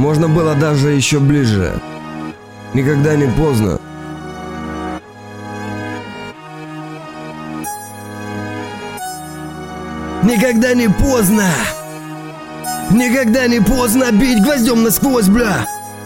Можно было даже еще ближе. Никогда не поздно. Никогда не поздно. Никогда не поздно бить гвоздем насквозь, бля.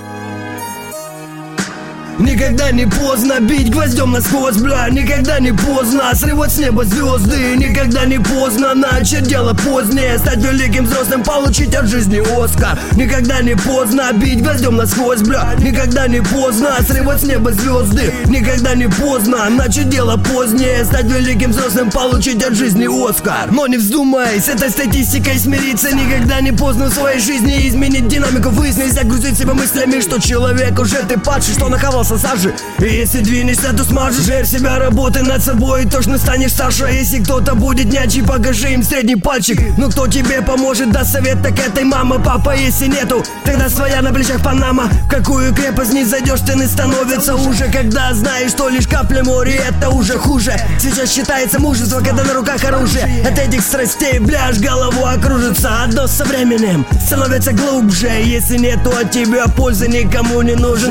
Никогда не поздно бить гвоздем насквозь, бля. Никогда не поздно срывать с неба звезды. Никогда не поздно начать дело позднее, стать великим взрослым, получить от жизни Оскар. Никогда не поздно бить гвоздем насквозь, бля. Никогда не поздно срывать с неба звезды. Никогда не поздно начать дело позднее, стать великим взрослым, получить от жизни Оскар. Но не вздумай с этой статистикой смириться. Никогда не поздно в своей жизни изменить динамику, выяснить, загрузить себя мыслями, что человек уже ты падший, что нахавался сажи. И если двинешься, то смажешь. Жертв себя, работай над собой, и точно станешь старше. Если кто-то будет нячий, покажи им средний пальчик. Ну кто тебе поможет, даст совет, так это и мама, папа. Если нету, тогда своя на плечах Панама. В какую крепость не зайдешь, стены становятся уже. Когда знаешь, что лишь капля моря, это уже хуже. Сейчас считается мужество, когда на руках оружие. От этих страстей, бляж, голову окружится. Одно со временем становится глубже. Если нету от тебя пользы, никому не нужен.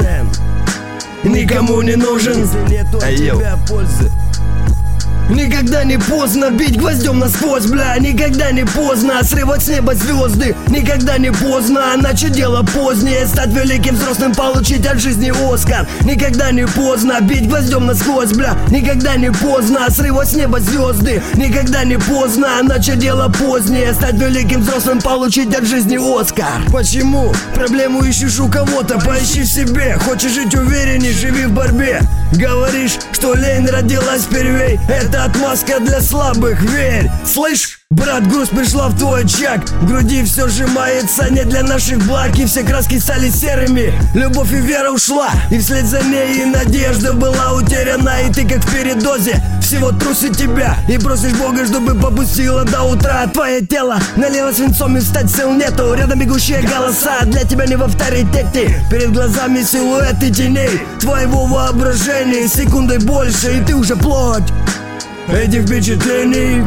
Никому не нужен, если нету от тебя пользы. Никогда не поздно бить гвоздем насквозь, бля. Никогда не поздно срывать с неба звезды. Никогда не поздно начать дело позднее, стать великим взрослым, получить от жизни Оскар. Никогда не поздно бить гвоздем насквозь, бля. Никогда не поздно срывать с неба звезды. Никогда не поздно начать дело позднее, стать великим взрослым, получить от жизни Оскар. Почему? Проблему ищешь у кого-то, поищи в себе. Хочешь жить уверенней, живи в борьбе. Говоришь, что лень родилась впервей. Это отмазка для слабых, верь. Слышь, брат, грусть пришла в твой очаг. В груди все сжимается не для наших благ. И все краски стали серыми, любовь и вера ушла. И вслед за ней и надежда была утеряна. И ты как в передозе всего трусит тебя. И просишь Бога, чтобы попустила до утра. Твое тело налило свинцом и встать сил нету. Рядом бегущие голоса, для тебя не в авторитете. Перед глазами силуэты теней твоего воображения. Секундой больше, и ты уже плоть этих впечатлений.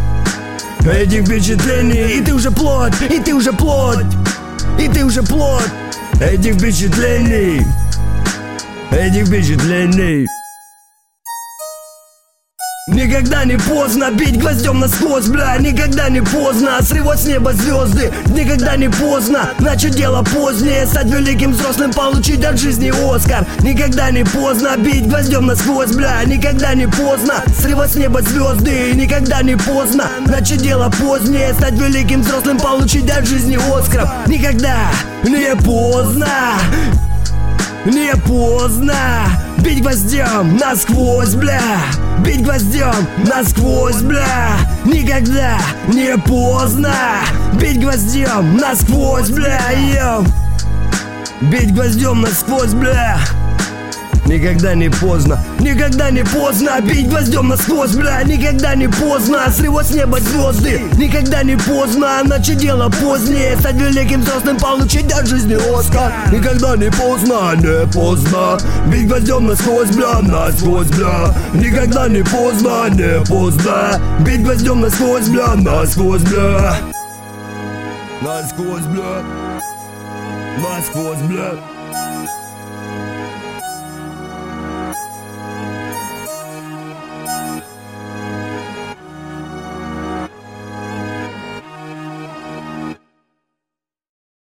Этих впечатлений. И ты уже плоть, и ты уже плоть, и ты уже плоть этих впечатлений. Этих впечатлений. Никогда не поздно бить гвоздем насквозь, бля. Никогда не поздно срывать с неба звезды. Никогда не поздно начать дело позднее, стать великим взрослым, получить от жизни Оскар. Никогда не поздно бить гвоздем насквозь, бля. Никогда не поздно срывать с неба звезды. Никогда не поздно начать дело позднее, стать великим взрослым, получить от жизни Оскар. Никогда не поздно. Не поздно бить гвоздем насквозь, бля. Бить гвоздем насквозь, бля. Никогда не поздно бить гвоздем насквозь, бля, йоу. Бить гвоздем насквозь, бля. Никогда не поздно. Никогда не поздно бить гвоздем насквозь, бля. Никогда не поздно срывать с неба звезды. Никогда не поздно начать дело позднее, стать великим взрослым, получить от жизни Оскар. Никогда не поздно, не поздно бить гвоздем насквозь, бля, насквозь, бля. Никогда не поздно, не поздно бить гвоздем насквозь, бля, насквозь, бля. Насквозь, бля. Насквозь, бля.